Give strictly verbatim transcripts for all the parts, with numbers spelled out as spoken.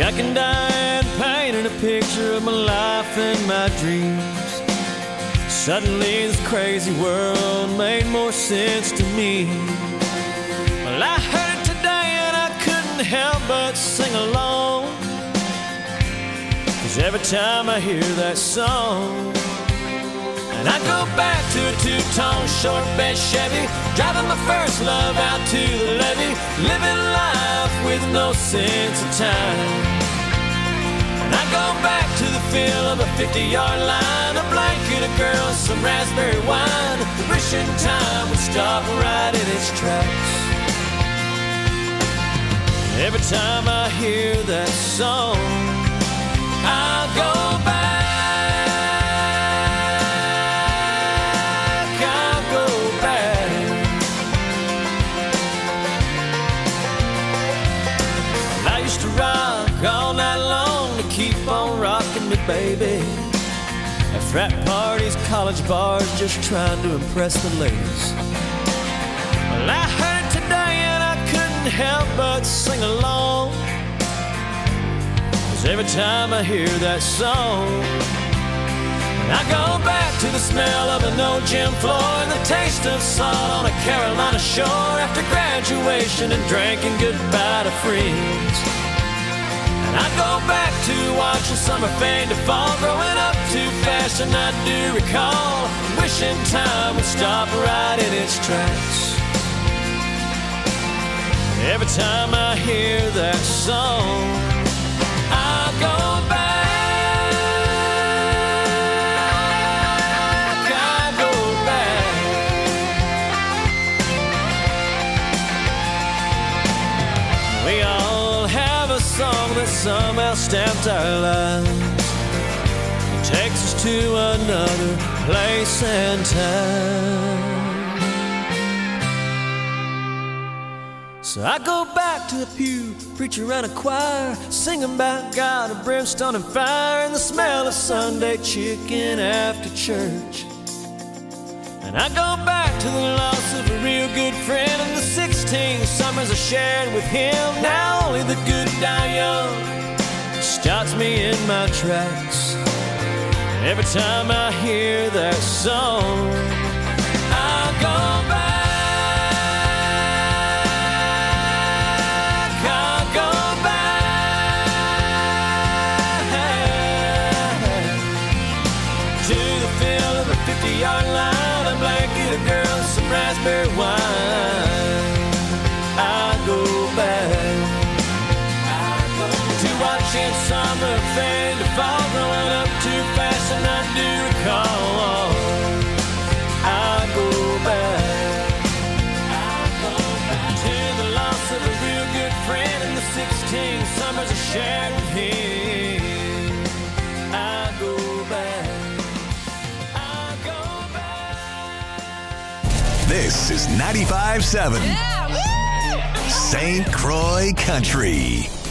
Jack and Diane painted a picture of my life and my dreams. Suddenly this crazy world made more sense to me. Well, I heard it today and I couldn't help but sing along, 'cause every time I hear that song, and I go back to a two-tone short bed Chevy, driving my first love out to the levee, living life with no sense of time. And I go back to the feel of a fifty-yard line, a blanket, a girl, some raspberry wine, wishing time would stop right in its tracks. Every time I hear that song, I go back. All night long to keep on rocking me, baby. At frat parties, college bars, just trying to impress the ladies. Well, I heard it today and I couldn't help but sing along, 'cause every time I hear that song, and I go back to the smell of an old gym floor and the taste of salt on a Carolina shore after graduation and drinking goodbye to friends. And I go back to watching summer fade to fall, growing up too fast, and I do recall wishing time would stop right in its tracks. Every time I hear that song, I go back, I go back. We all have a song that somehow stamped our lives. It takes us to another place and time. So I go back to the pew, preacher and a choir, singing about God and brimstone and fire, and the smell of Sunday chicken after church. And I go back to the loss of a real good friend and the sixteen summers I shared with him. Now only the good die young stops me in my tracks. Every time I hear that song, I go back, I go back to the feel of a fifty-yard line, a blanket, a girl, some raspberry wine. I go back to watching summer fade to fall, growing up too fast, and I do recall. I go back, I go back to the loss of a real good friend and the sixteen summers I shared with him. I go back, I go back. This is ninety-five point seven Yeah, Saint Croix Country.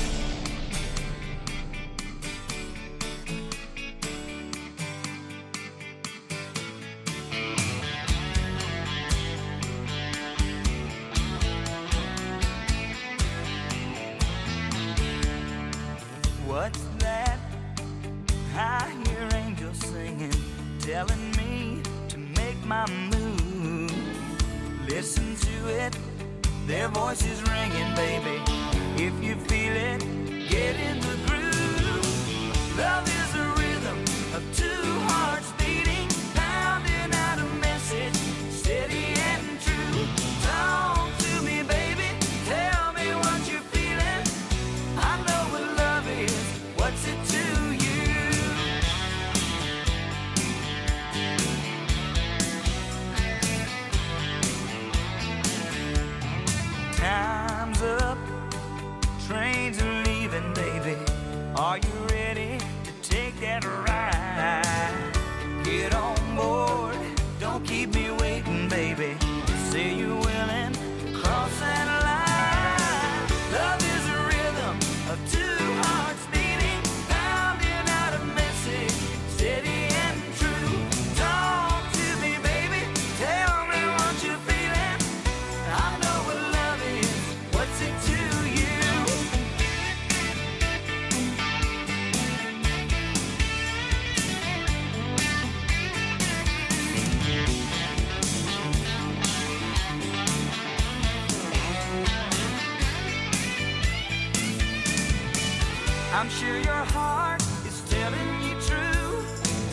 What's that? I hear angels singing, telling me to make my move. Listen to it, their voices ringing, baby. If you feel it, get in the groove. Love is a rhythm of two hearts beating, pounding out a message, steady and true. Talk to me, baby, tell me what you're feeling. I know what love is, what's it to you? Time's up, trains are leaving, baby. Are you ready to take that ride? Get on board, don't keep me waiting, baby. Say you're willing to cross that line. Love is a rhythm of two hearts beating, pounding out a message, steady and true. Talk to me, baby, tell me what you're feeling. I know what love is, what's it to you? I'm sure your heart is telling you true.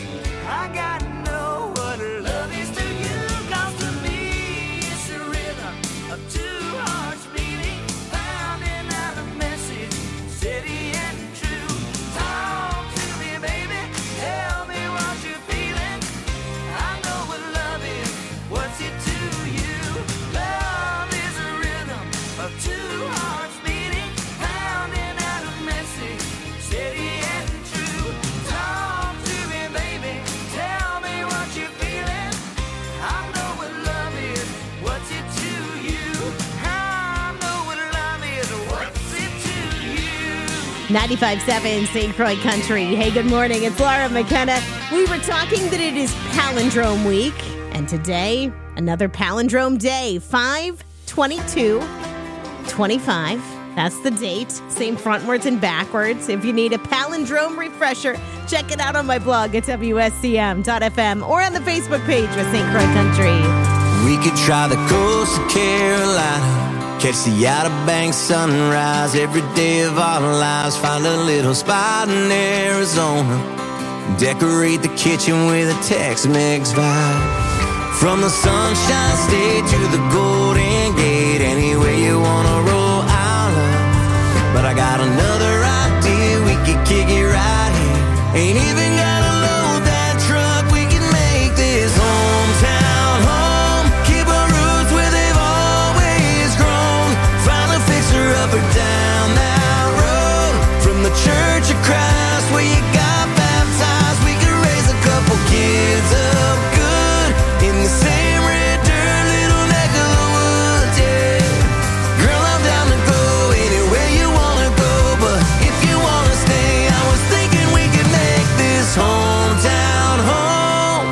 I gotta know what love is to you. 'Cause to me it's the rhythm of two hearts beating, pounding out a message steady and true. Talk to me, baby, tell me what you're feeling. I know what love is, what's it to you? Love is a rhythm of two hearts beating, pounding out a message steady and true. Talk to me, baby, tell me what you're feeling. I know what love is, what's it to you? I know what love is, what's it to you? ninety-five point seven Saint Croix Country. Hey, good morning. It's Laura McKenna. We were talking that it is Palindrome Week, and today, another Palindrome Day. five twenty-two twenty-five. That's the date. Same frontwards and backwards. If you need a palindrome refresher, check it out on my blog at W S C M dot F M or on the Facebook page with Saint Croix Country. We could try the coast of Carolina, catch the Outer Banks sunrise every day of our lives. Find a little spot in Arizona, decorate the kitchen with a Tex-Mex vibe. From the Sunshine State to the Golden Gate, anywhere you wanna roll, I'll love. But I got another idea, we could kick it right here. Ain't even gotta load that truck, we can make this hometown home. Keep our roots where they've always grown. Find a fixer-upper down that road. From the Church of Christ where you got baptized, we could raise a couple kids up good in the same red dirt, little neck of the woods, yeah. Girl, I'm down to go anywhere you wanna go, but if you wanna stay, I was thinking we could make this hometown home.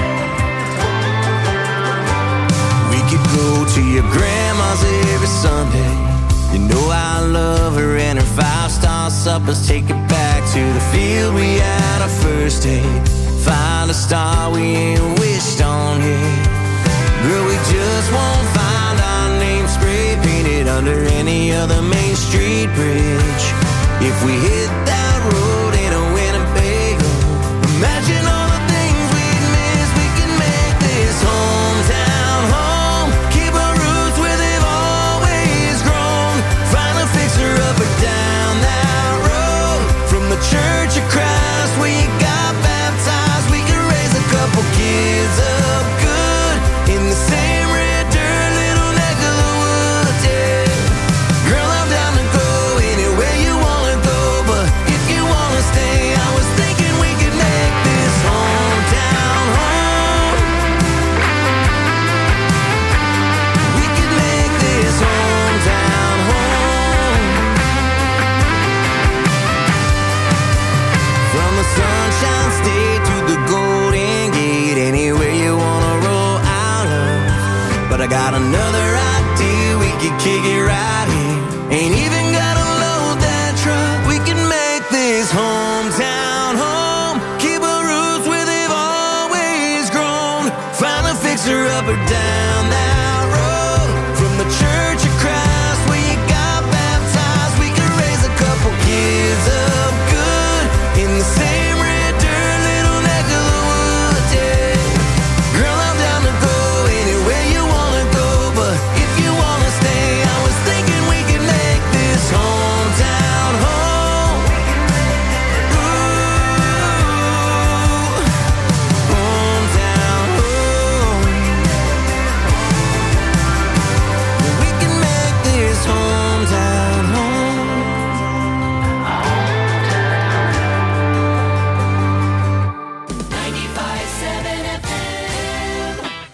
We could go to your grandma's every Sunday. You know I love her and her five-star suppers. Take it back to the field we had our first date. Find a star we ain't wished on yet. Girl, we just won't find our name spray painted under any other Main Street bridge. If we hit that road in a Winnebago, imagine all the things we'd miss. We can make this hometown home. Keep our roots where they've always grown. Find a fixer-upper down that road. From the Church of Christ where you got baptized, we can raise a couple kids up good in the same red dirt, little neck of the woods, yeah. Girl, I'm down to go anywhere you wanna go, but if you wanna stay, I was thinking we could make this hometown home. We could make this hometown home. From the Sunshine State to the Golden Gate, anywhere you wanna roll, I'll love. But I got another idea, we could kick it right here. Ain't even gotta load that truck, we can make this hometown home. Keep our roots where they've always grown. Find a fixer-upper down that road. From the Church of Christ where you got baptized, we can raise a couple kids up good in the same red dirt, little neck of the woods, yeah. Girl, I'm down to go anywhere you wanna go, but if you wanna stay, I was thinking we could make this hometown home. Ooh, hometown home. We can make this hometown home. ninety-five point seven F M.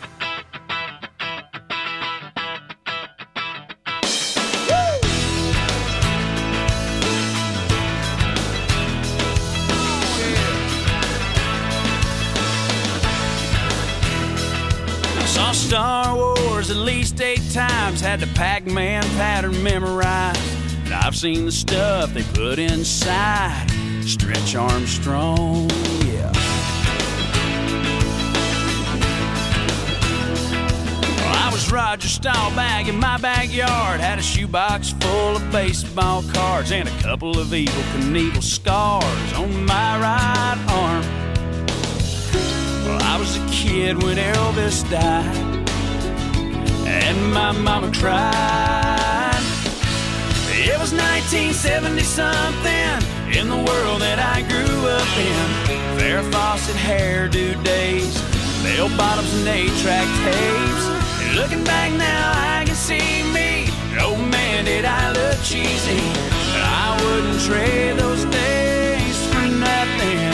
I saw Star Wars at least eight times, had the Pac-Man pattern memorized. And I've seen the stuff they put inside Stretch Armstrong, yeah. Well, I was was Roger Staubach in my backyard. Had a shoebox full of baseball cards and a couple of Evel Knievel scars on my right arm. Well, I was a kid when Elvis died, and my mama cried. It was nineteen seventy something in the world that I grew up in. Farrah Fawcett hairdo days, bell bottoms and eight-track tapes. And looking back now, I can see me. Oh man, did I look cheesy. But I wouldn't trade those days for nothing.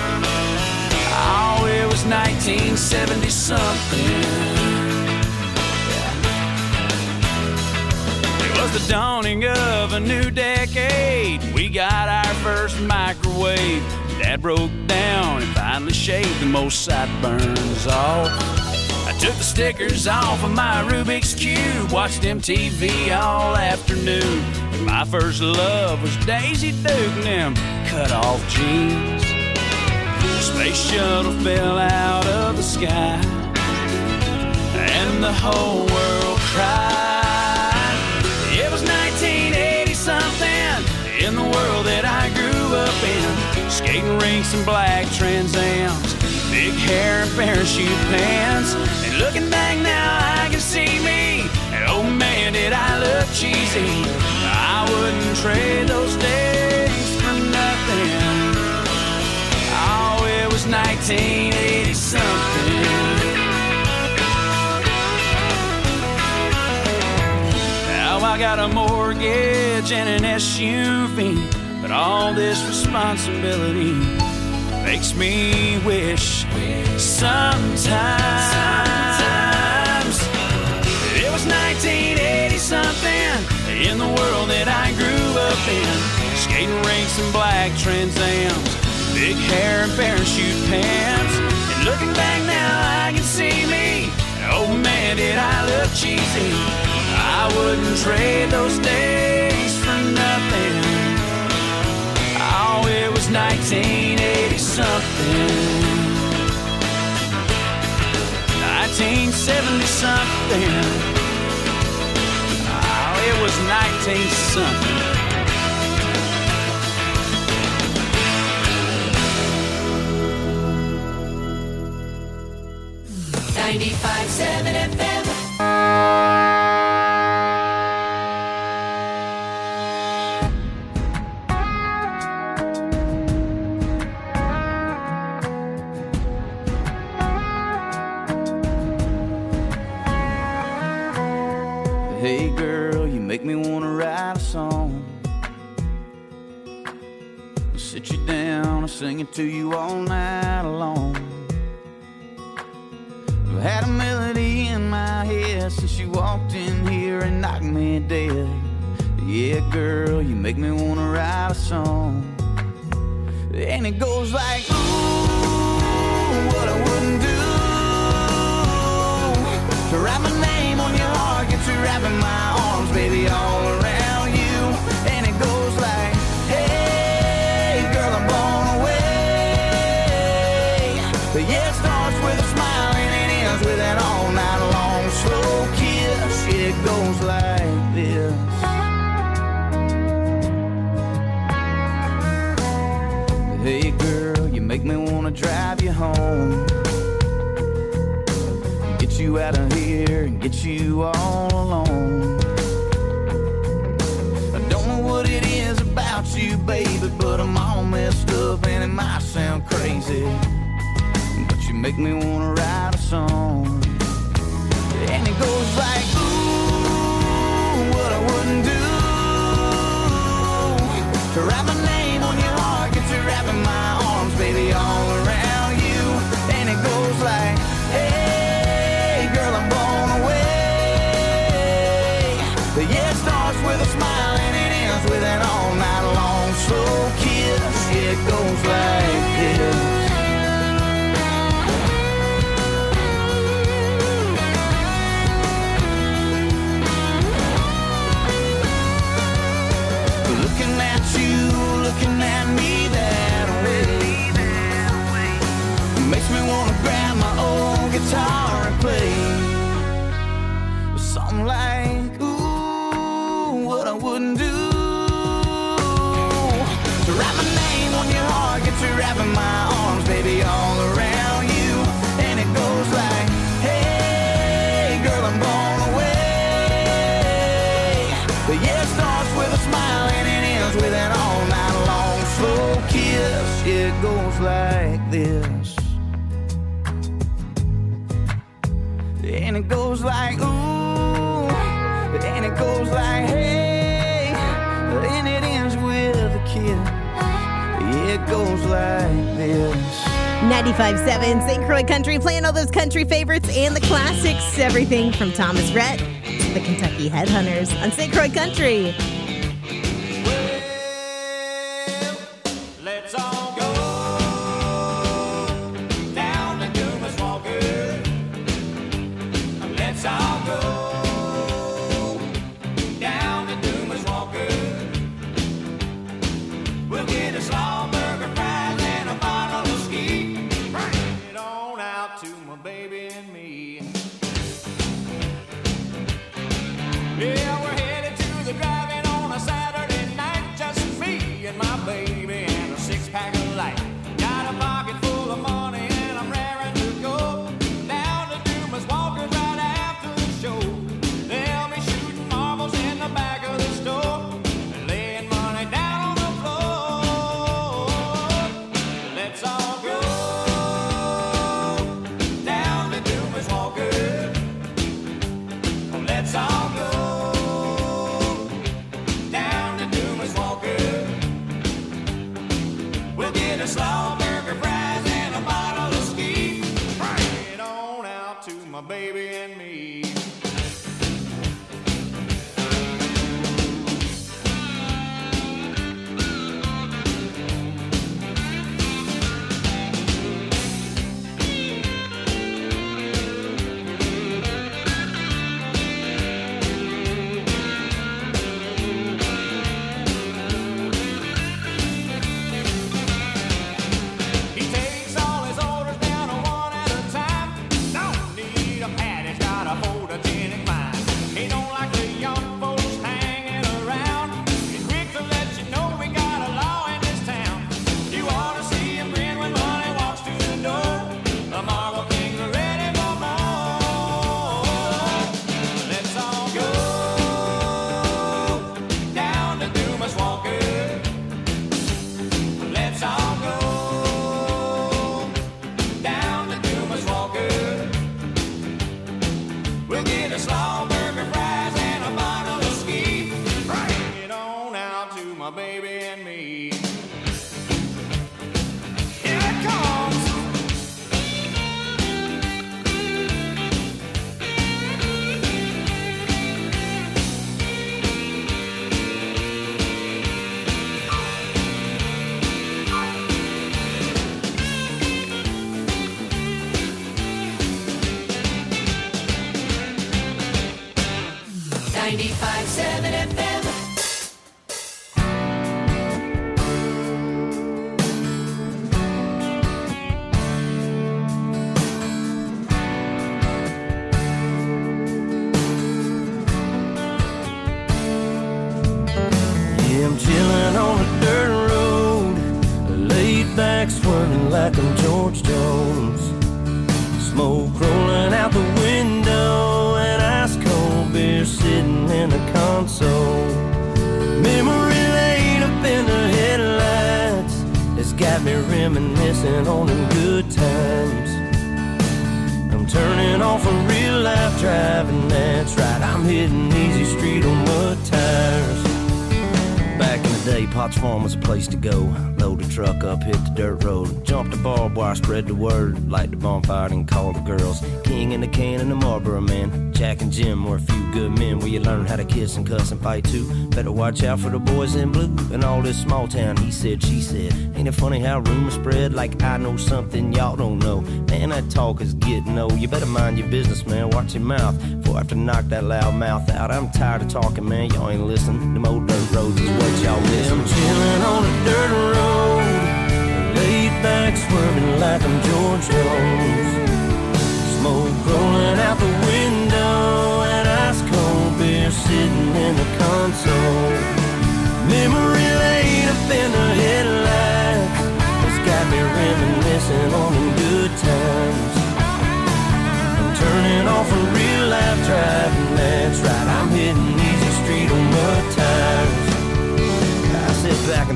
Oh, it was nineteen seventy something. It was the dawning of a new decade. We got our first microwave. Dad broke down and finally shaved the most sideburns off. I took the stickers off of my Rubik's Cube, watched M T V all afternoon. My first love was Daisy Duke and them cut-off jeans. The space shuttle fell out of the sky, and the whole world cried. It was nineteen eighty something in the world that I grew up in. Skating rinks and black Trans Ams, big hair and parachute pants. And looking back now, I can see me. And oh man, did I look cheesy. I wouldn't trade those days for nothing. Oh, it was nineteen eighty something. Now I got a mortgage and an S U V, but all this responsibility makes me wish sometimes, sometimes it was nineteen eighty something in the world that I grew up in. Skating rinks and black Trans Ams, big hair and parachute pants. And looking back now, I can see me. Oh man, did I look cheesy. I wouldn't trade those days for nothing. Oh, it was nineteen eighty something. nineteen seventy something. Oh, it was nineteen something. ninety-five seven F M. Hey girl, you make me wanna write a song. I'll sit you down and sing it to you all night long. I've had a melody in my head since you walked in here and knocked me dead. Yeah, girl, you make me wanna write a song. And it goes like, ooh, what I wouldn't do to write my name on your heart, get you wrapping my arms, baby, all around you. And it goes like, hey, girl, I'm blown away. But yeah, it starts with a smile and it ends with an all night long slow kiss. It goes like this. Hey, girl, you make me wanna drive you home, get you out of here and get you all alone. I don't know what it is about you, baby, but I'm all messed up and it might sound crazy, but you make me wanna write a song. And it goes like, ooh, what I wouldn't do to write my name on your heart, get you wrapping my arms, baby, all around you. And it goes like, hey, girl, I'm blown away. But yeah, it starts with a smile and it ends with an all night long slow kiss. Yeah, it goes like this. Looking at you, looking at me that way, makes me wanna grab my old guitar and play. something like, ooh, what I wouldn't do. So write my name on your heart, get to wrapping my arms, baby, all around you. And it goes like, hey, girl, I'm blown away. But yeah, it starts with a smile and it ends with an all night long slow kiss. It goes like this. And it goes like, ooh, and it goes like, hey, and it ends with a kiss. It goes like this. ninety-five point seven Saint Croix Country, playing all those country favorites and the classics. Everything from Thomas Rhett to the Kentucky Headhunters on Saint Croix Country. Well, let's all go down to Dumas Walker. Let's all go down to Dumas Walker. We'll get a slaw burger, fries, and a bottle of ski. Bring it on out to my baby and me. Yeah, we're headed to the drive-in on a Saturday night. Just me and my baby and a six-pack of light. Got a pocket full of money and I'm raring to go down to Dumas Walker right after the show. They'll be shooting marbles in the back of the store and laying money down on the floor. Let's all go down to Dumas Walker. Let's all go down to Dumas Walker. We'll get a slaw burger, fries, and a bottle of ski. Bring it on out to my baby and me. He takes all his orders down one at a time. Don't need a pad, he's got a photogenic mind. He don't like the young folks hanging around. He's quick to let you know we got a law in this town. You ought to see him grin when money walks through the door. The Marble Kings are ready for more. Let's all go down to Dumas Walker. Let's all go down to Dumas Walker. We'll get a slaw burger, fries, and a bottle of ski. Bring it on out to my baby and me. Here it comes. ninety-five point seven F M. Yeah, I'm chilling on a dirt road, laid back, swerving like I'm George Jones. Smoke rolling out the window, and ice cold beer sitting in the console. Memory lane up in the headlights, it's got me reminiscing on them good times. I'm turning off a real life driving, that's right, I'm hitting easy street on mud tires. Back in the day, Potts Farm was a place to go. Load the truck up, hit the dirt road, jump the barbed wire, spread the word, light the bonfire and call the girls. King in the can and the Marlboro man, Jack and Jim were a few good men where you learn how to kiss and cuss and fight too. Better watch out for the boys in blue and all this small town he said, she said. Ain't it funny how rumors spread like I know something y'all don't know? Man, that talk is getting old. You better mind your business, man, watch your mouth before I have to knock that loud mouth out. I'm tired of talking, man, y'all ain't listening. Them old dirt roads is what y'all miss. I'm chilling on a dirt road, laid back, swerving like I'm George Jones. Smoke rolling out the window, and ice cold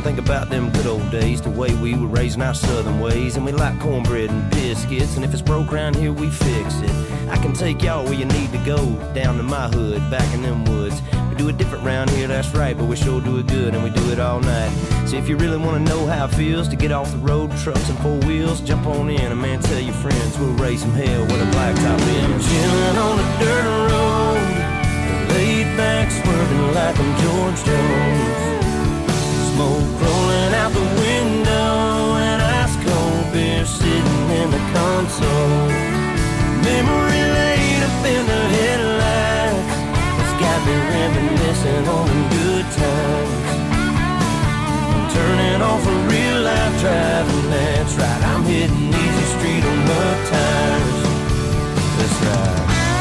think about them good old days, the way we were raising our southern ways. And we like cornbread and biscuits, and if it's broke around here, we fix it. I can take y'all where you need to go, down to my hood, back in them woods. We do it different round here, that's right, but we sure do it good, and we do it all night. So if you really want to know how it feels to get off the road, trucks and four wheels, jump on in, and man, tell your friends we'll raise some hell with a blacktop in. I'm chilling on the dirt road, laid back, swerving like I'm George Jones. Smoke rolling out the window, and ice cold beer sitting in the console. Memory laid up in the headlights, it's got me reminiscing on the good times. I'm turning off a real life driving, that's right. I'm hitting easy street on mud tires, that's right.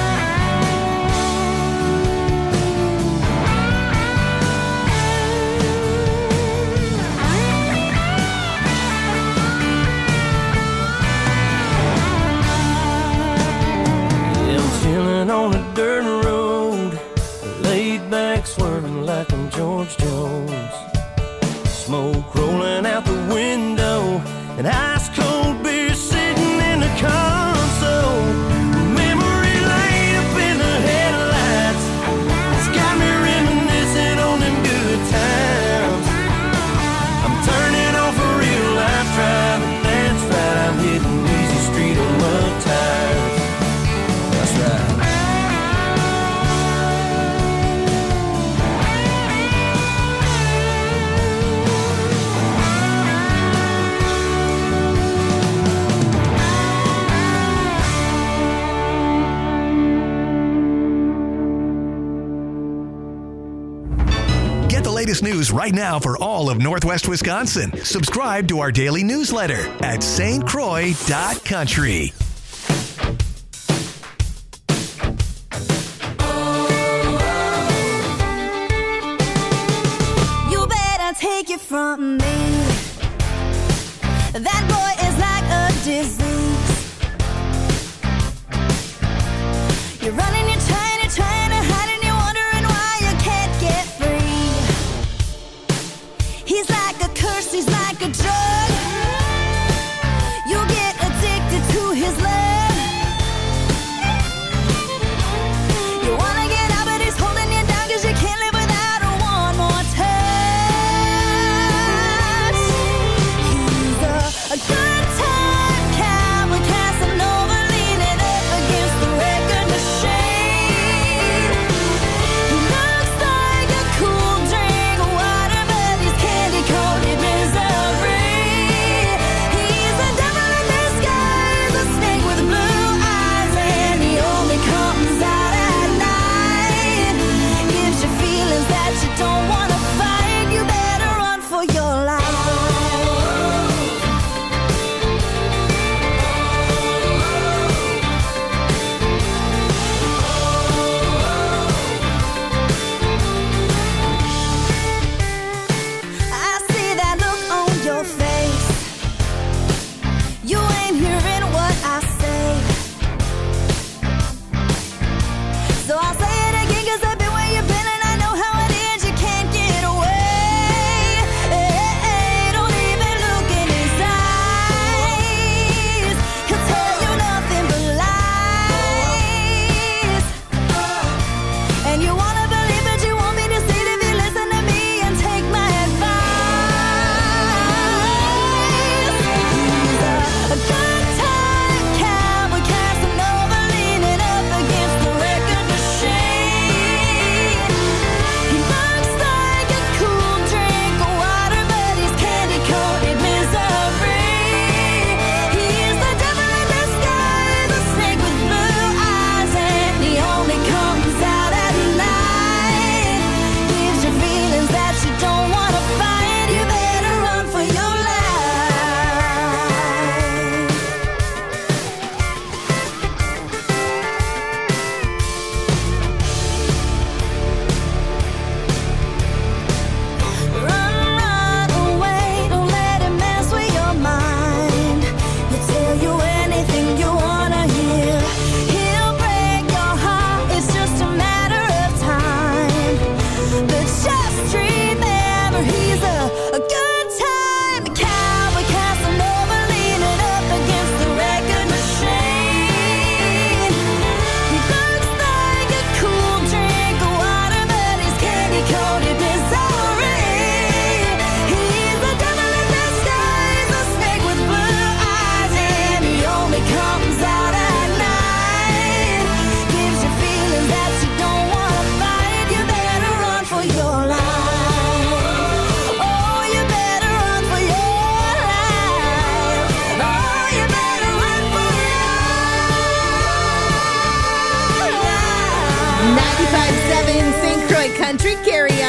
On a dirt road, laid back, swerving like I'm George Jones. Smoke rolling out the window, and ice cold beer sitting in the console. Memory laid up in the headlights, it's got me reminiscing on them good times. I'm turning off a real life driving, that's right. I'm hitting easy street on mud tires, that's right. Latest news right now for all of Northwest Wisconsin. Subscribe to our daily newsletter at S T Croix dot country. You better take it from me. That boy is like a disease. You're running, you're trying, you're trying to hide, and you're wondering why you can't get free. He's like a curse, he's like a drug. You'll get addicted to his love. You wanna get out, but he's holding you down, cause you can't live without her one more touch. He's a, a good time cowboy, Casanova, leaning up against the record machine. He looks like a cool drink of water, but he's candy coated misery.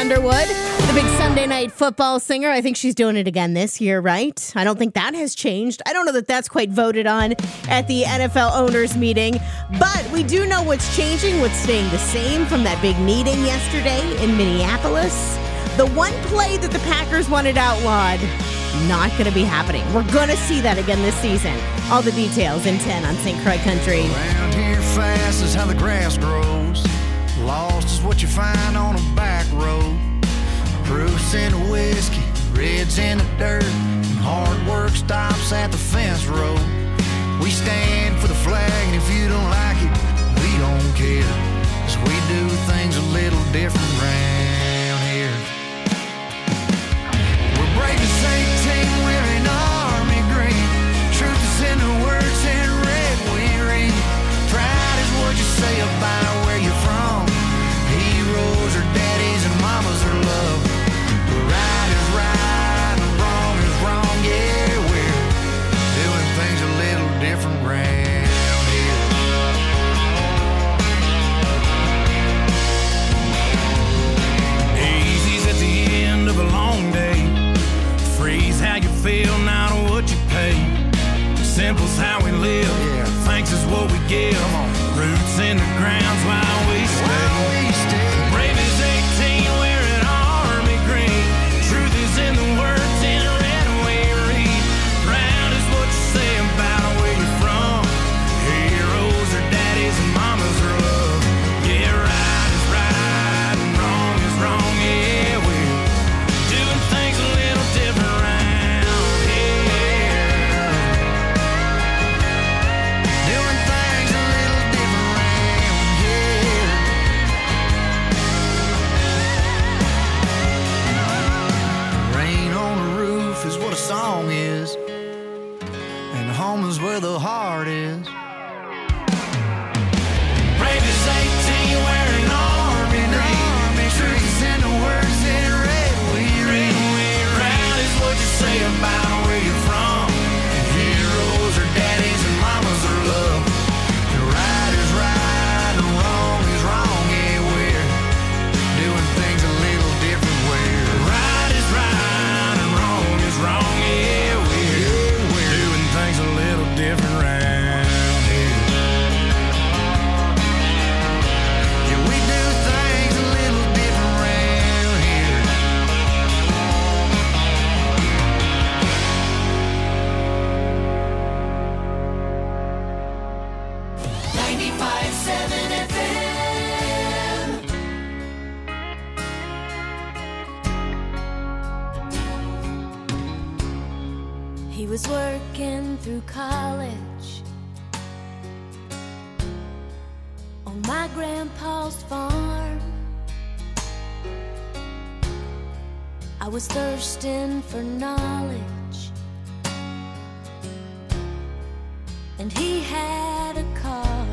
Underwood, the big Sunday night football singer. I think she's doing it again this year, right? I don't think that has changed. I don't know that that's quite voted on at the N F L owners meeting, but we do know what's changing, what's staying the same from that big meeting yesterday in Minneapolis. The one play that the Packers wanted outlawed, not going to be happening. We're going to see that again this season. All the details in ten on Saint Croix Country. Around here fast is how the grass grows. Lost is what you find on a back road. Proofs in the whiskey, reds in the dirt, and hard work stops at the fence road. We stand for the flag, and if you don't like it, we don't care, 'cause we do things a little different round here. We're brave as eighteen, wearing army green. Truth is in the words in red we read. Pride is what you say about where you're from. Heroes are daddies and mamas are love. Right is right and wrong is wrong. Yeah, we're doing things a little different round here. Easy's at the end of a long day. Freeze how you feel, not what you pay. Simple's how we live. Yeah. Thanks is what we give. Roots in the ground's while we stay. While we stay. Brave as eighteen, wearing army green. Truth is in the words in red we read. Proud is what you say about where you're from. Heroes are daddies and mamas are love. Yeah, right is right and wrong is wrong. Yeah, we're doing things a little different round here. Doing things a little different round here. Rain on the roof is what a song is, and home is where the heart is. Brave as eighteen, wearing army green. Truth is in the words in red we read. Proud is what you say about where you're from. Heroes are daddies and mamas are love. Right is right and wrong is wrong. Yeah, we're doing things a little different. Where right is right and wrong is wrong. Yeah, we're doing things a little different round here. Yeah, we do things a little different round here. ninety-five seven F M. He was working through college on my grandpa's farm. I was thirsting for knowledge, and he had a car.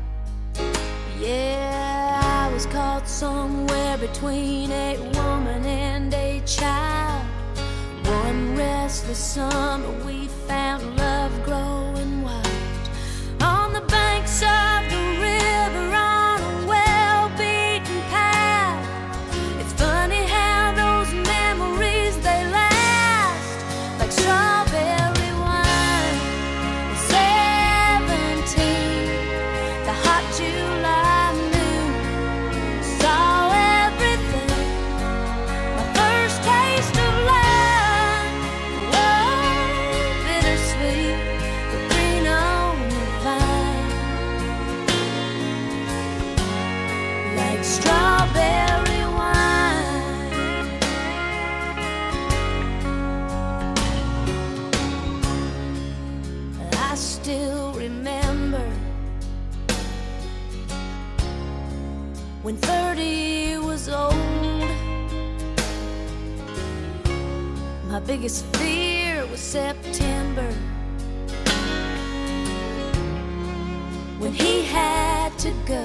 Yeah, I was caught somewhere between a woman and a child. One restless summer we found love growing wild on the banks of the river on a well-beaten path. It's funny how those memories, they last like strawberry wine. Seventeen, the hot July noon, saw everything. My first taste of love, oh, bittersweet, but green on the vine, like strawberry wine. I still remember when thirty was old. My biggest fear was September, when he had to go.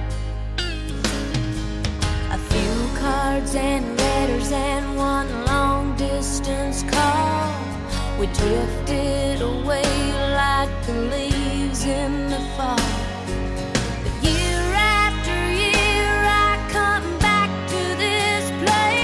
A few cards and letters and one long distance call. We drifted away like the leaves in the fall. But year after year I come back to this place.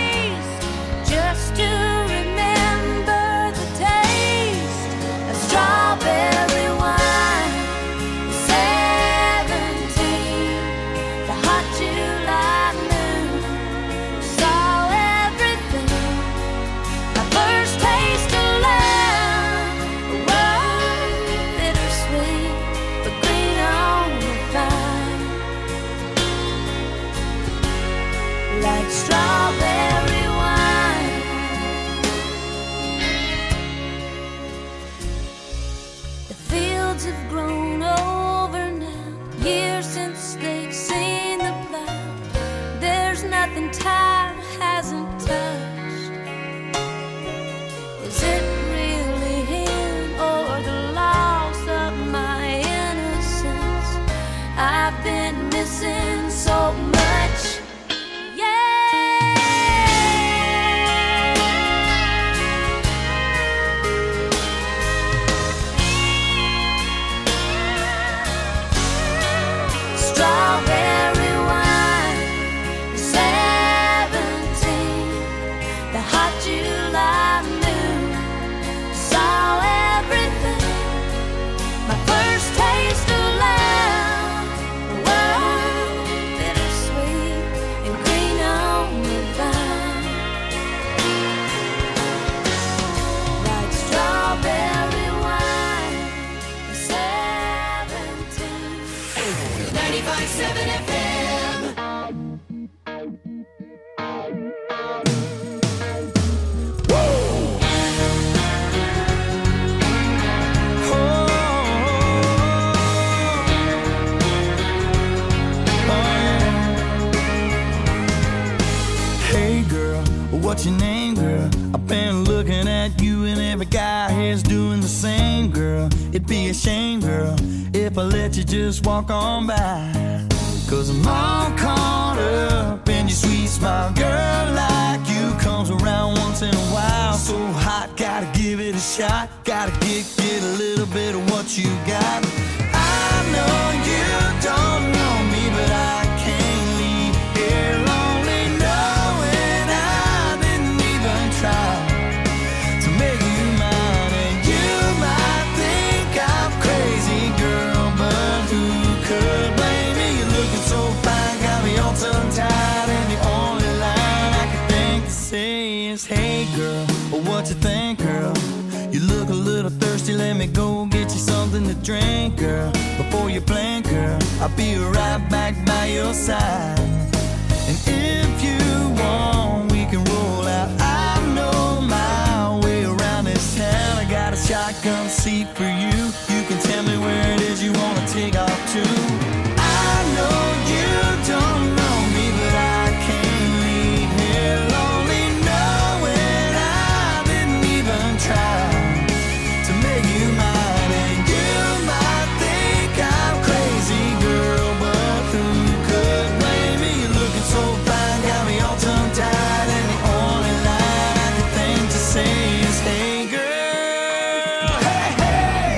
same, girl. I've been looking at you and every guy here's doing the same, girl. It'd be a shame, girl, if I let you just walk on by. Cause I'm all caught up in your sweet smile. Girl like you comes around once in a while. So hot, gotta give it a shot. Gotta get, get a little bit of what you got. I know you don't know me, but I can't leave here lonely, knowing I didn't even try to make you mine. And you might think I'm crazy, girl, but who could blame me? You're looking so fine, got me all tongue-tied, and the only line I can think to say is, hey girl, what you think, girl? You look a little thirsty, let me go get you something to drink, girl. Before you blink, girl, I'll be right back by your side. And if you want, we can roll out. I know my way around this town. I got a shotgun seat for you. You can tell me where it is you want to take off to. I know you don't know me, but I can't leave here lonely, knowing I didn't even try to make you mine. And you might think I'm crazy, girl, but who could blame me? You're looking so fine, got me all tongue-tied, and the only line I can think to say is, hey girl, hey, hey.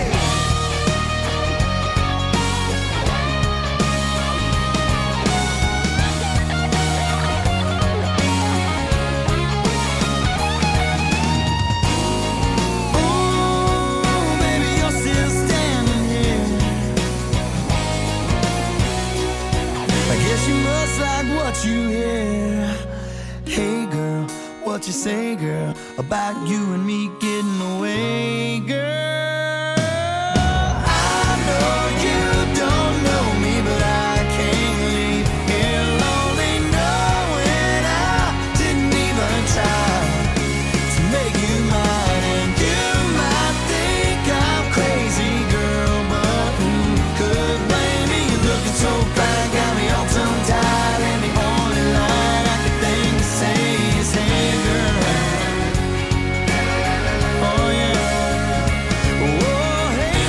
Ooh, baby, you're still standing here. I guess you must like what you hear. Hey girl, what you say, girl, about you and me getting away, girl? I know you don't know me, but I can't leave here lonely, knowing I didn't even try to make you mine. And you might think I'm crazy, girl, but who could blame me? You're looking so fine, got me all tongue-tied, and the only line I can think to say is, hey girl. Oh yeah. Oh, hey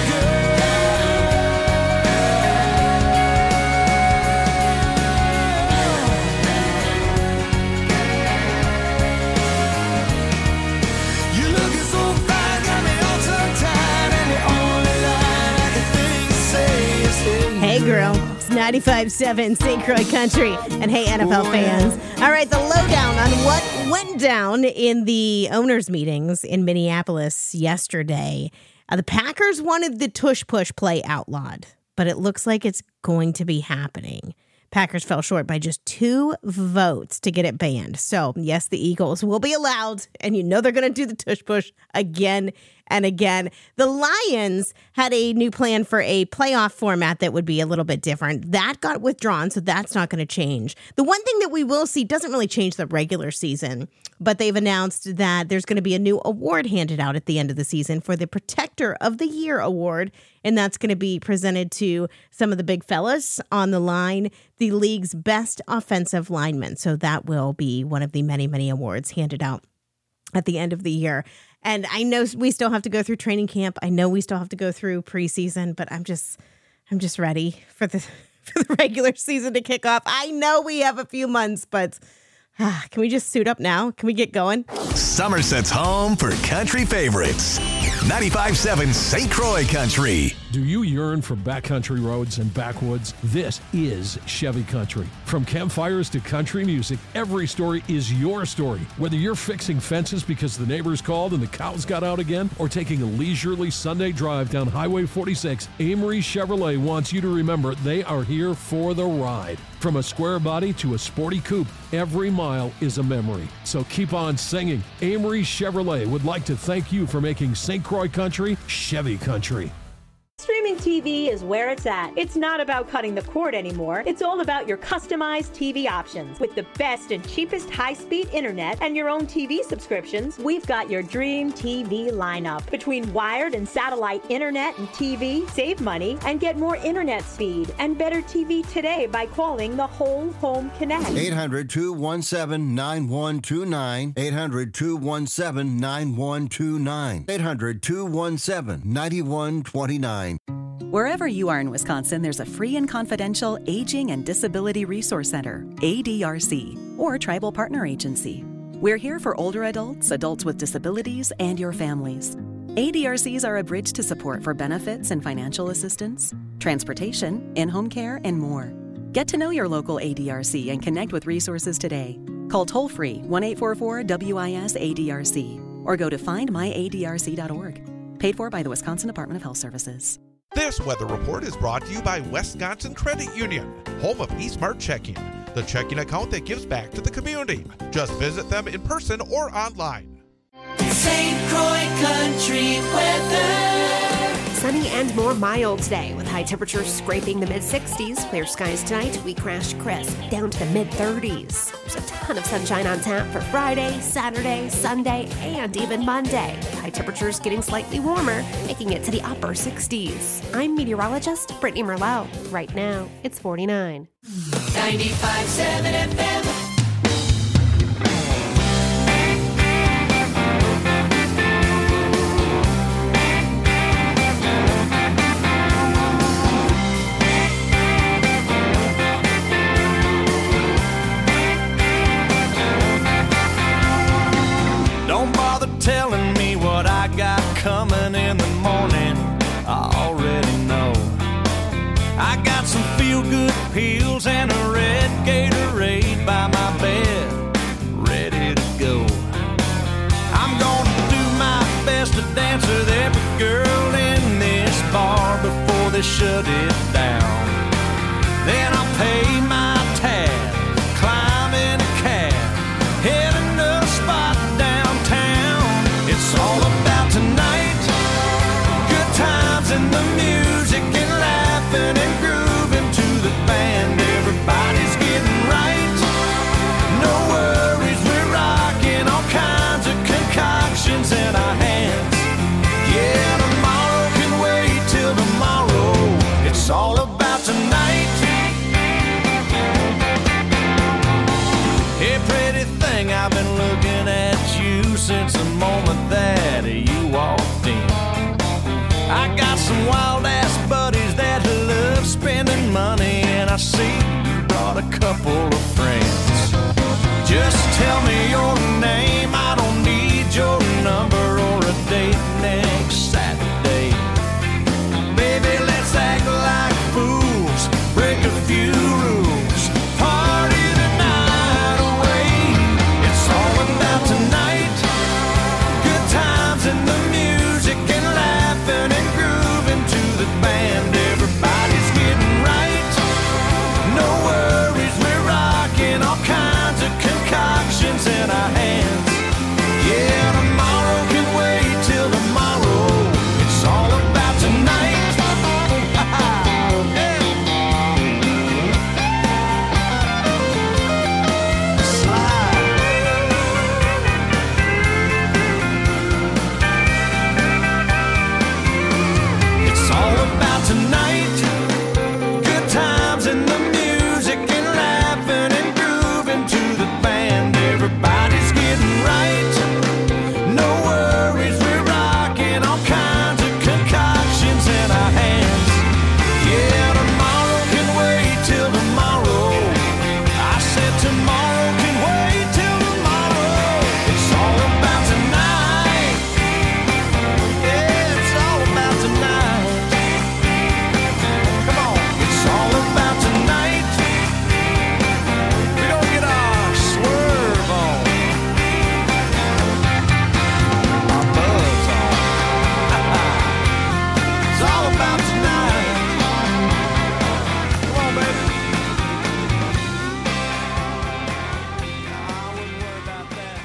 girl. You're looking so fine, got me all tongue-tied, and the only line I can think to say is, hey Hey, girl. It's ninety-five point seven Saint Croix Country. And hey, N F L fans. All right, the lowdown on what went down in the owners' meetings in Minneapolis yesterday. Uh, the Packers wanted the tush-push play outlawed, but it looks like it's going to be happening. Packers fell short by just two votes to get it banned. So, yes, the Eagles will be allowed, and you know they're going to do the tush-push again and again. The Lions had a new plan for a playoff format that would be a little bit different. That got withdrawn, so that's not going to change. The one thing that we will see doesn't really change the regular season, but they've announced that there's going to be a new award handed out at the end of the season for the Protector of the Year award, and that's going to be presented to some of the big fellas on the line, the league's best offensive linemen. So that will be one of the many, many awards handed out at the end of the year. And I know we still have to go through training camp. I know we still have to go through preseason, but I'm just, I'm just ready for the for the regular season to kick off. I know we have a few months, but ah, can we just suit up now? Can we get going? Somerset's home for country favorites. ninety-five point seven Saint Croix Country. Do you yearn for backcountry roads and backwoods? This is Chevy Country. From campfires to country music, every story is your story. Whether you're fixing fences because the neighbors called and the cows got out again, or taking a leisurely Sunday drive down Highway forty-six, Amory Chevrolet wants you to remember they are here for the ride. From a square body to a sporty coupe, every mile is a memory. So keep on singing. Amory Chevrolet would like to thank you for making Saint Croix Country Chevy Country. Streaming Dream T V is where it's at. It's not about cutting the cord anymore. It's all about your customized T V options. With the best and cheapest high-speed internet and your own T V subscriptions, we've got your Dream T V lineup. Between wired and satellite internet and T V, save money and get more internet speed and better T V today by calling the Whole Home Connect. eight hundred, two one seven, nine one two nine. eight hundred, two one seven, nine one two nine. eight hundred, two one seven, nine one two nine. Wherever you are in Wisconsin, there's a free and confidential Aging and Disability Resource Center, A D R C, or Tribal Partner Agency. We're here for older adults, adults with disabilities, and your families. A D R Cs are a bridge to support for benefits and financial assistance, transportation, in-home care, and more. Get to know your local A D R C and connect with resources today. Call toll-free one eight four four W I S A D R C or go to find my A D R C dot org. Paid for by the Wisconsin Department of Health Services. This weather report is brought to you by Wisconsin Credit Union, home of eSmart Checking, the checking account that gives back to the community. Just visit them in person or online. Saint Croix Country weather. Sunny and more mild today with high temperatures scraping the mid sixties. Clear skies tonight. We crashed crisp down to the mid thirties. There's a ton of sunshine on tap for Friday, Saturday, Sunday, and even Monday. High temperatures getting slightly warmer, making it to the upper sixties. I'm meteorologist Brittany Merlot. Right now, it's forty-nine. ninety-five point seven F M. Telling me what I got coming in the morning, I already know. I got some feel-good pills and a red Gatorade by my bed, ready to go. I'm gonna do my best to dance with every girl in this bar before they shut it down. Then I'll pay my tab, climb in a cab, heading to a spot downtown. It's all about tonight, good times and the music and laughing and grooving to the band. Everybody's getting right, no worries, we're rocking all kinds of concoctions in our hands. Yeah, tomorrow can wait till tomorrow. It's all about tonight. Hey, pretty thing, I've been looking at you since the moment that you walked in. I got some wild ass buddies that love spending money, and I see you brought a couple of friends. Just tell me your name, I don't need your number or a date next Saturday. Baby, let's act like fools, break a few rules, party the night away. It's all about tonight, good times and the music and laughing and grooving to the band. Everybody's getting right, no worries, we're rocking all kinds of concoctions in our hands. Yeah, tomorrow can wait till tomorrow. It's all about tonight. It's all about tonight, good times and the music and laughing and grooving to the band. Everybody's getting right, no worries, we're rocking all kinds of concoctions in our hands. Yeah, tomorrow can wait till tomorrow. I said tomorrow can wait till tomorrow. It's all about tonight. Yeah, it's all about tonight. Come on, it's all about tonight. We're gonna get our swerve on, our buzz on. It's all about tonight. Come on, baby. I wouldn't worry about that.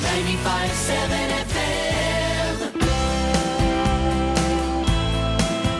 ninety-five point seven F M.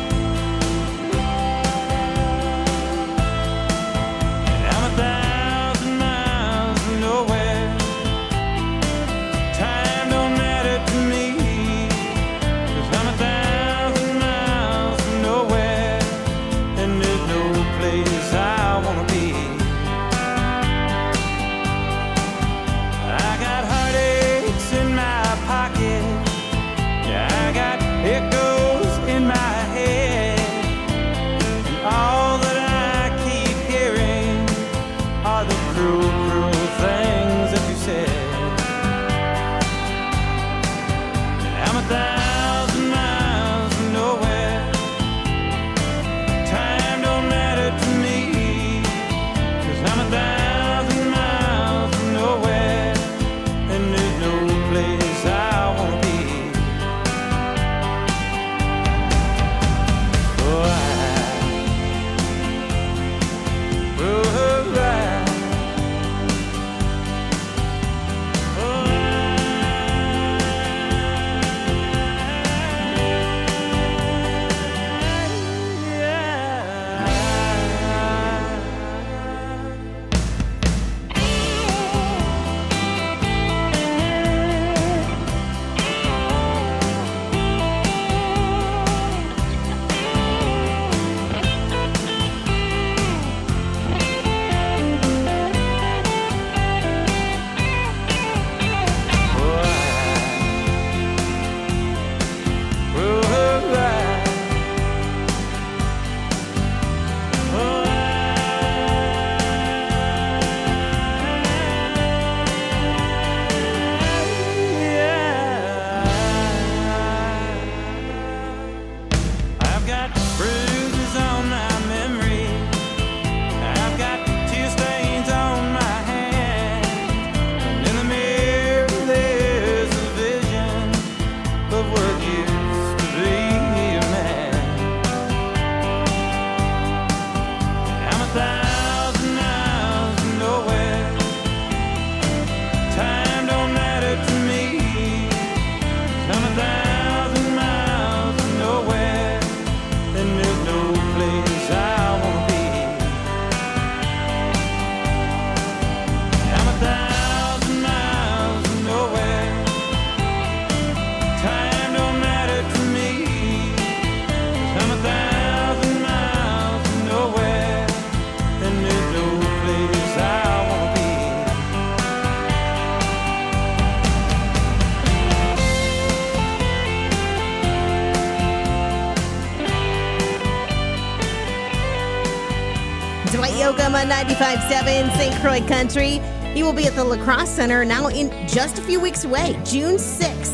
him on ninety-five point seven Saint Croix Country. He will be at the La Crosse Center now in just a few weeks away, June sixth.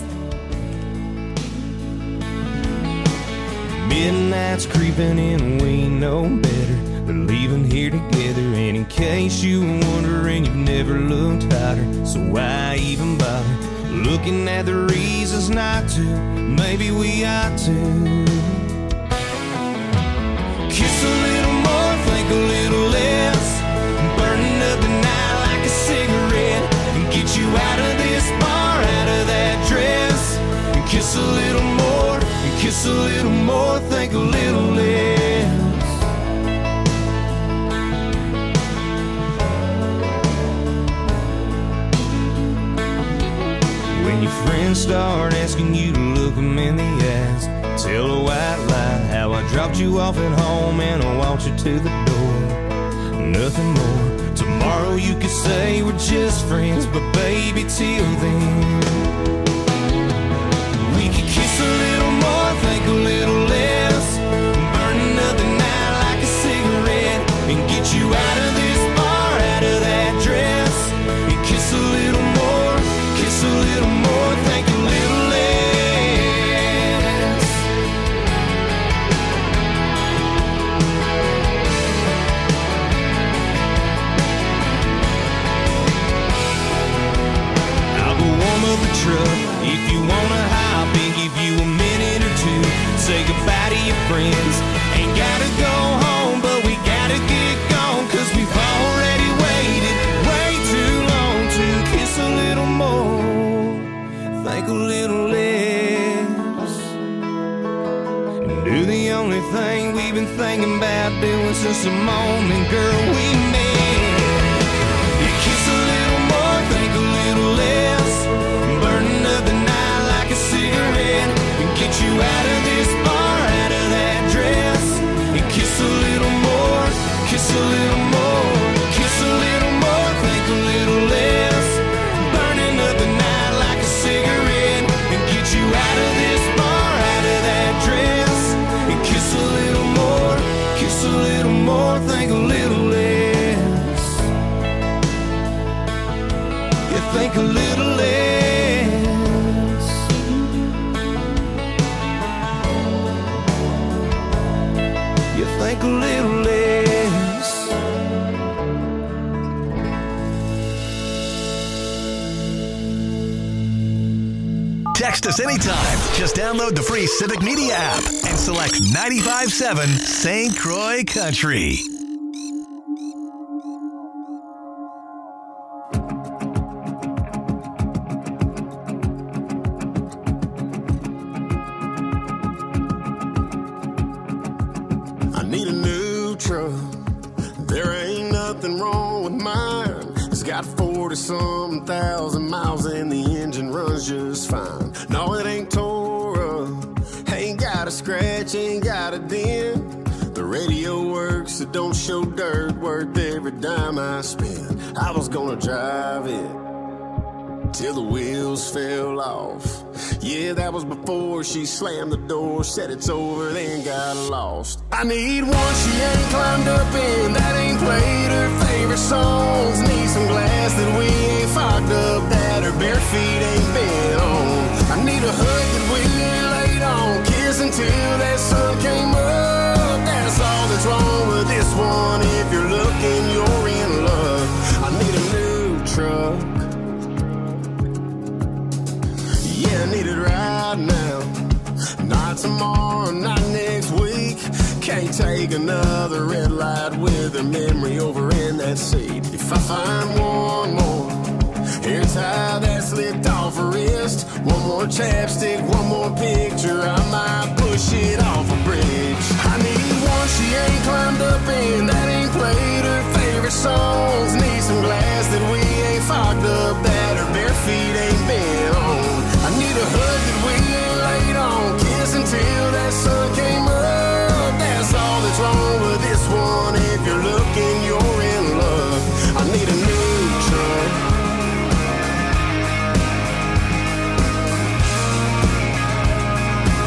Midnight's creeping in, we know better. We're leaving here together, and in case you were wondering, you've never looked hotter. So why even bother looking at the reasons not to? Maybe we ought to kiss a little more, think a little less, burning up the night like a cigarette, and get you out of this bar, out of that dress, and kiss a little more, and kiss a little more, think a little less. When your friends start asking you to look them in the eyes, tell a white lie how I dropped you off at home and I walked you to the door. Nothing more. Tomorrow you could say we're just friends, but baby, till then we could kiss a little more, think a little less, burning up the night like a cigarette, and get you out of this bar, out of that dress, and kiss a little more, kiss a little more, think a little less. I'll go warm up the truck if you wanna hop and give you a minute or two. Say goodbye to your friends. Ain't gotta go home, but we gotta get gone, cause we've already waited way too long to kiss a little more, think a little less, and do the only thing we've been thinking about doing since the moment, girl, we met. You kiss a little more, think a little less, burning up the night like a cigarette, and get you out of this bar, out of that dress, and kiss a little more, kiss a little more, kiss a little more, think a little less, burning up the night like a cigarette, and get you out of this bar, out of that dress, and kiss a little more, kiss a little more, think a little less. You think a little less. You think a little less. Text us anytime. Just download the free Civic Media app and select ninety-five point seven Saint Croix Country. I need a new truck. There ain't nothing wrong with mine. It's got forty-some thousand miles and the engine runs just fine. No, it ain't tore up, ain't got a scratch, ain't got a dent. The radio works, it don't show dirt, worth every dime I spend. I was gonna drive it till the wheels fell off. Yeah, that was before she slammed the door, said it's over, then got lost. I need one she ain't climbed up in, that ain't played her favorite songs. Need some glass that we ain't fogged up, that her bare feet ain't been on. I need a hood that we ain't laid on, kiss until that sun came up. That's all that's wrong with this one. If you're looking, you're in luck. I need a new truck. Yeah, I need it right now. Not tomorrow, not next week. Can't take another red light with her memory over in that seat. If I find one more hair tie that slipped off her wrist, one more chapstick, one more picture, I might push it off a bridge. I need one she ain't climbed up in, that ain't played her favorite songs. Need some glass that we ain't fogged up, that her bare feet ain't been on. I need a hood that we ain't laid on, kiss until that sun came up. That's all that's wrong with this one. If you're looking, you're in luck. I need a new truck.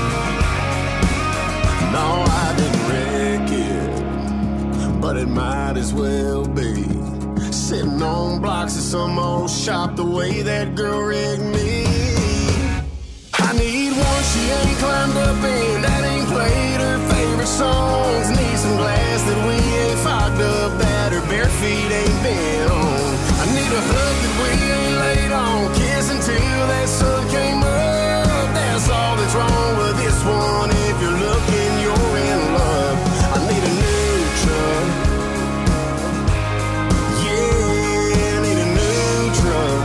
No, I didn't wreck it, but it might as well be. Sitting on blocks of some old shop the way that girl rigged me. I need one she ain't climbed up in, that ain't played her favorite songs. Need some glass that we ain't fogged up, that her bare feet ain't been on. I need a hug that we ain't laid on, kiss until that sun came up. That's all that's wrong with this one. If you're looking, you're in love. I need a new truck. Yeah, I need a new truck.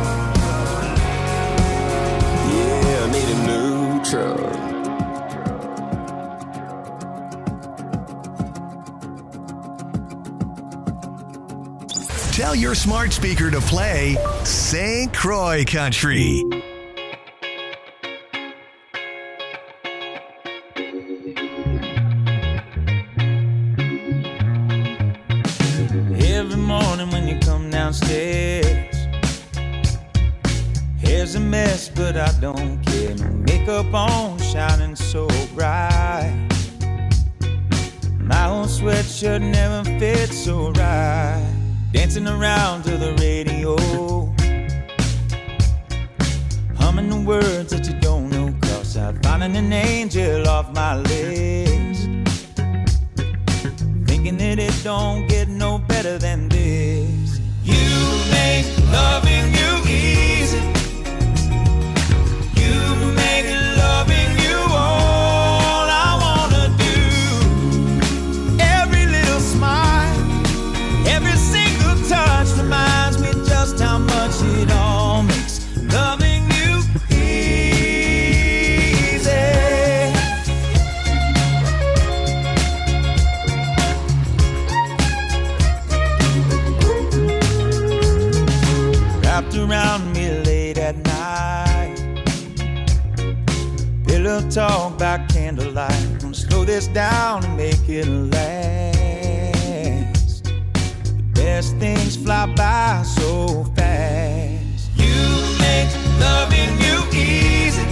Yeah, I need a new truck. Tell your smart speaker to play Saint Croix Country. Every morning when you come downstairs, hair's a mess, but I don't care. No makeup on, shining so bright. My old sweatshirt never fits so right. Dancing around to the radio, humming the words that you don't know, 'cause I'm finding an angel off my list. Thinking that it don't get no better than this. You make loving you easy. You make loving you all I wanna do. Every little smile, every single touch reminds me just how much it all makes loving you easy. Wrapped around me late at night, pillow talk by candlelight. Gonna slow this down and make it last. Best things fly by so fast. You make loving you easy.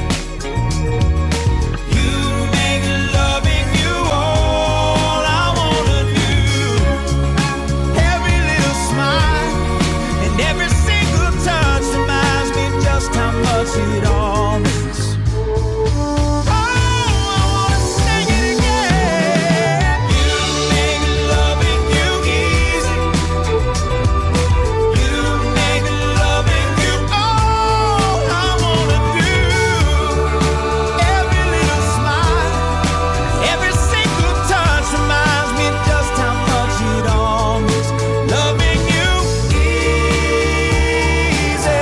You make loving you all I wanna do. Every little smile and every single touch reminds me just how much it all means. Oh, I wanna sing it again. You make loving you easy. You make loving you all I wanna do. Every little smile, every single touch reminds me just how much it all means. Loving you easy.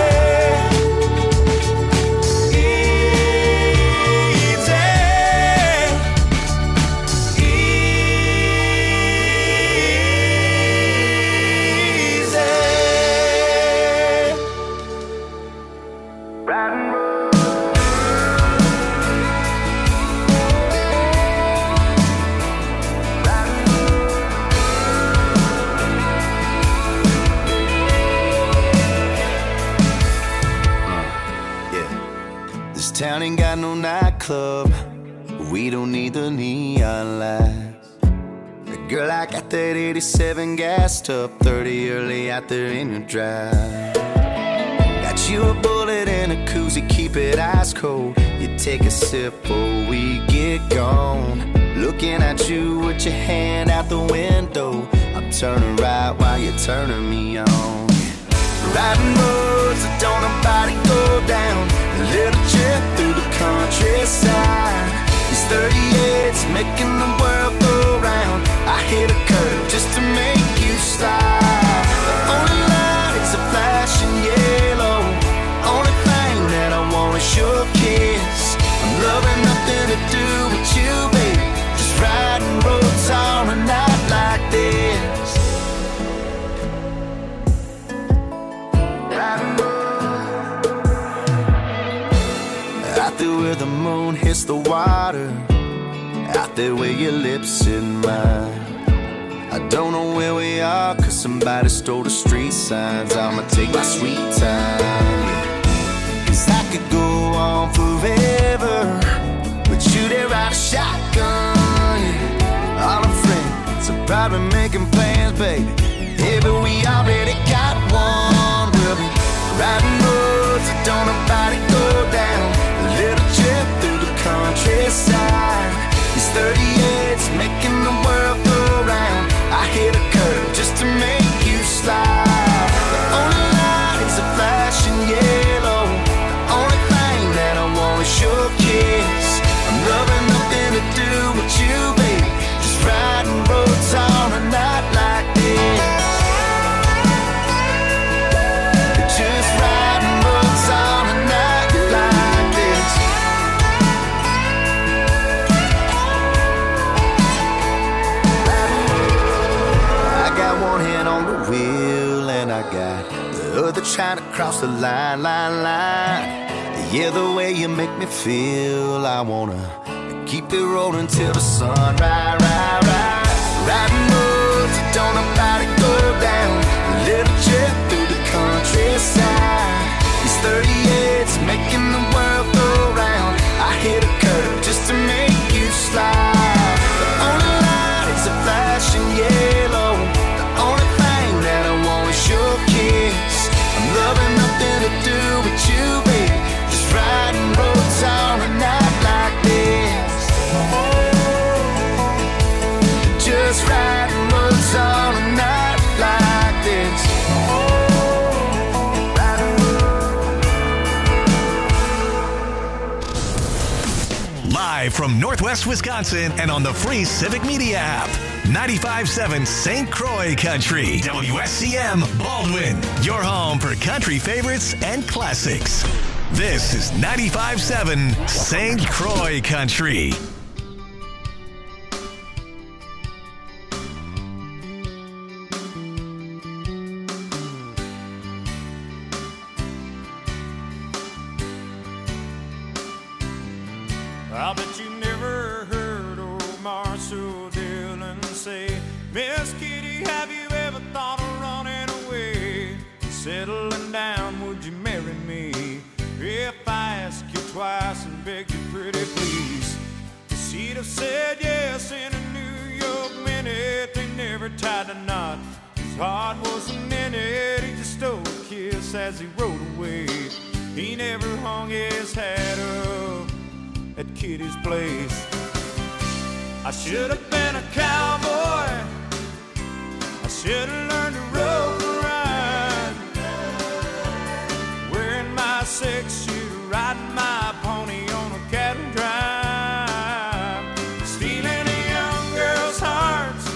This town ain't got no nightclub. We don't need the neon lights. Girl, I got that eighty-seven gassed up, thirty early out there in your drive. Got you a bullet and a koozie, keep it ice cold. You take a sip or we get gone. Looking at you with your hand out the window. I'm turning right while you're turning me on. Riding roads that don't nobody go down. A little trip through the countryside. These thirty-eights making the world go round. I hit a curve just to make you slide. The only lights are flashing yellow. Only thing that I want is your kiss. I'm loving nothing to do with you, baby. Just riding roads on a night like this. Riding roads. Out there where the moon hits the water. Out there where your lips in mine. I don't know where we are, cause somebody stole the street signs. I'ma take my sweet time, yeah. Cause I could go on forever, but you there ride a shotgun, yeah. All our friends are probably making plans, baby. cross the line, line, line. Yeah, the way you make me feel, I wanna keep it rolling till the sun rise, rise, rise. Riding roads that don't nobody go down. A little trip through the countryside. These thirty-eights making the world go round. I hit a curve just to make you slide. The only light is a flashing yellow. The only thing that I want is your kiss. I'm loving nothing to do with you, baby. Just riding roads on a night like this. Just riding roads on a night like this. Live from Northwest Wisconsin and on the free Civic Media app. ninety-five point seven Saint Croix Country. W S C M Baldwin. Your home for country favorites and classics. This is ninety-five point seven Saint Croix Country. I bet you never heard old Marshall Dillon say, Miss Kitty, have you ever thought of running away? Settling down, would you marry me? If I ask you twice and beg you pretty please. She'd have said yes in a New York minute. They never tied a knot, his heart wasn't in it. He just stole a kiss as he rode away. He never hung his hat up at Kitty's place. I should have been a cowboy. I should have learned to rope and ride, wearing my six-shooter, riding my pony on a cattle drive, stealing a young girl's hearts,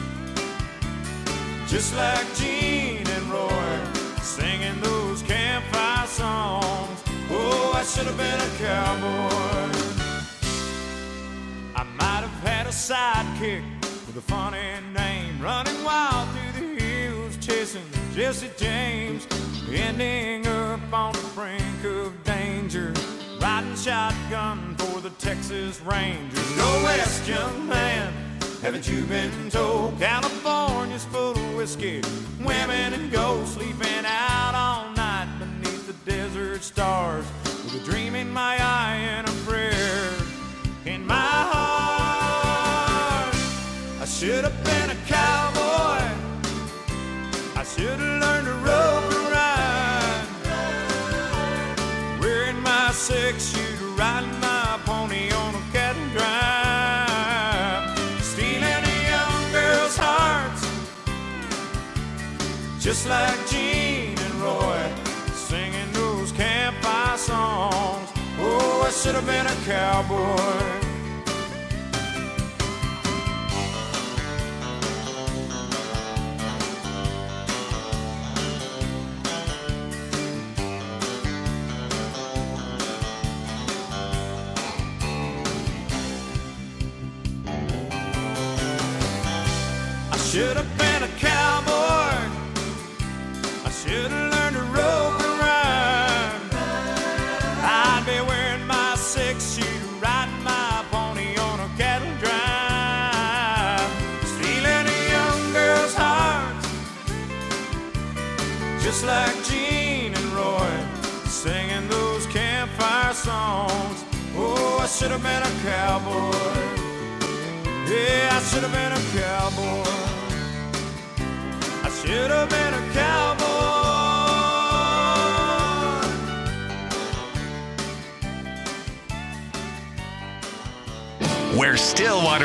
just like Gene and Roy, singing those campfire songs. Oh, I should have been a cowboy. I might have had a sidekick with a funny name, running wild through the hills, chasing Jesse James, ending up on the brink of danger, riding shotgun for the Texas Rangers. Go west, young man, haven't you been told? California's full of whiskey, women and gold, sleeping out all night beneath the desert stars, with a dream in my eye and a prayer in my heart. I should have been a cowboy. I should have learned to rope and ride, wearing my six-shooter, riding my pony on a cattle drive, stealing a young girl's hearts, just like Gene and Roy, singing those campfire songs. Oh, I should have been a cowboy. I should have been a cowboy. I should have learned to rope and ride. I'd be wearing my six-shooter, riding my pony on a cattle drive, stealing a young girl's heart, just like Gene and Roy, singing those campfire songs. Oh, I should have been a cowboy. Yeah, I should have been a cowboy. I should have been a cowboy. Where Stillwater